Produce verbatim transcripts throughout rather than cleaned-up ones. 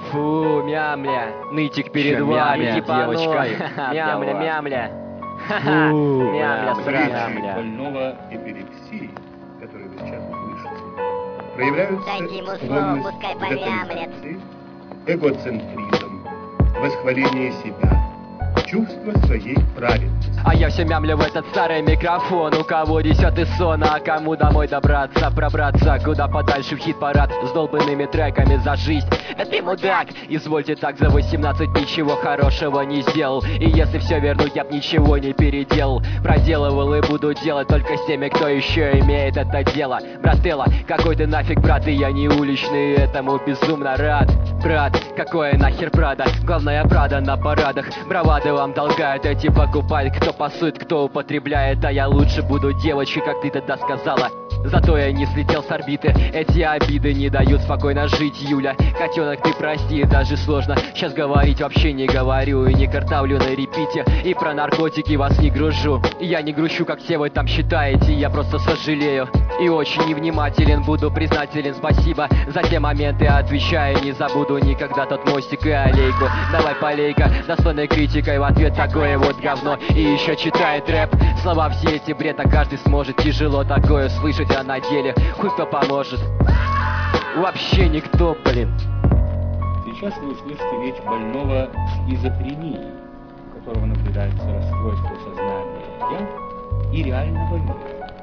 Фу, мямля, нытик перед Чё, вами, мямля, девочка. девочка? Мямля, Для вас. мямля. Ха-ха, Фу, мямля, мямля, сраная. мямля. Больного эпилепсии, который вы сейчас услышите, проявляются Дайте ему слово, склонность пускай к помямлет. детализации, эгоцентризм, восхваление себя, чувство своей праведности. А я все мямлю в этот старый микрофон. У кого десятый сон, а кому домой добраться, пробраться куда подальше в хит-парад с долбанными треками за жизнь. Это ты мудак, извольте так, за восемнадцать ничего хорошего не сделал. И если все вернуть, я б ничего не переделал. Проделывал и буду делать только с теми, кто еще имеет это дело. Брателло, какой ты нафиг брат, и я не уличный, этому безумно рад. Брат, какое нахер Прада, главное Прада на парадах. Бравады вам толкают, эти покупают, кто пасует, кто употребляет. А я лучше буду девочкой, как ты тогда сказала. Зато я не слетел с орбиты. Эти обиды не дают спокойно жить, Юля. Котенок, ты прости, даже сложно сейчас говорить, вообще не говорю и не картавлю на репите. И про наркотики вас не гружу. Я не грущу, как все вы там считаете, я просто сожалею. И очень невнимателен, буду признателен, спасибо за те моменты, отвечаю, не забуду никогда тот мостик и аллейку. Давай полейка, достойной критикой в ответ такое вот говно. И еще читает рэп, слова все эти бред, а каждый сможет тяжело такое слышать, а на деле хуй кто поможет. Вообще никто, блин. Сейчас вы услышите речь больного шизофренией, у которого наблюдается расстройство сознания «я» и реально больного.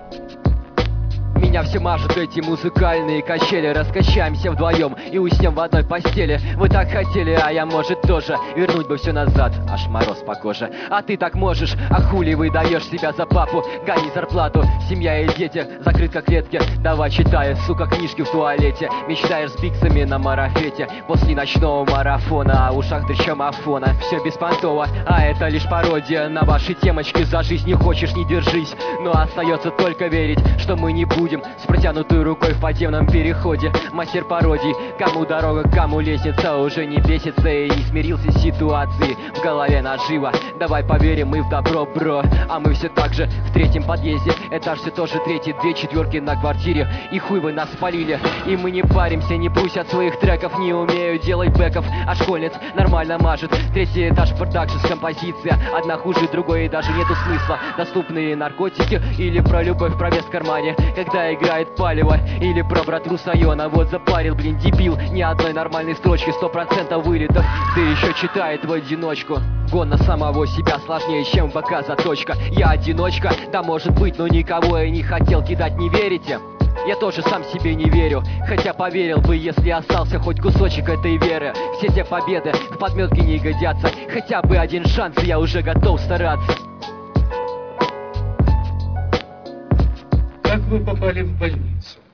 Меня все мажут эти музыкальные качели. Раскачаемся вдвоем и уснем в одной постели. Вы так хотели, а я, может, тоже вернуть бы все назад, аж мороз по коже. А ты так можешь, а хули выдаешь себя за папу? Гони зарплату, семья и дети, закрытка клетки. Давай читай, сука, книжки в туалете. Мечтаешь с биксами на марафете после ночного марафона, а в ушах треща мафона. Все беспонтово, а это лишь пародия на ваши темочки. За жизнь не хочешь, не держись, но остается только верить, что мы не будем с протянутой рукой в подземном переходе. Мастер пародий, кому дорога, кому лестница, уже не бесится и не смирился с ситуацией. В голове наживо, давай поверим мы в добро, бро. А мы все так же в третьем подъезде, этаж все тоже третий, две четверки на квартире. И хуй вы нас спалили, и мы не паримся, не пусть от своих треков, не умею делать бэков, а школьниц нормально мажет. Третий этаж продакшнс, композиция, одна хуже другой и даже нету смысла. Доступные наркотики или про любовь, про вес в кармане, когда играет палево, или про братру Сайона. Вот запарил, блин, дебил, ни одной нормальной строчки, сто процентов вылетов, да еще читает в одиночку. Гон на самого себя сложнее, чем в БК заточка. Я одиночка, да может быть, но никого я не хотел кидать, не верите? Я тоже сам себе не верю, хотя поверил бы, если остался хоть кусочек этой веры. Все те победы в подметке не годятся, хотя бы один шанс, и я уже готов стараться. Как вы попали в больницу?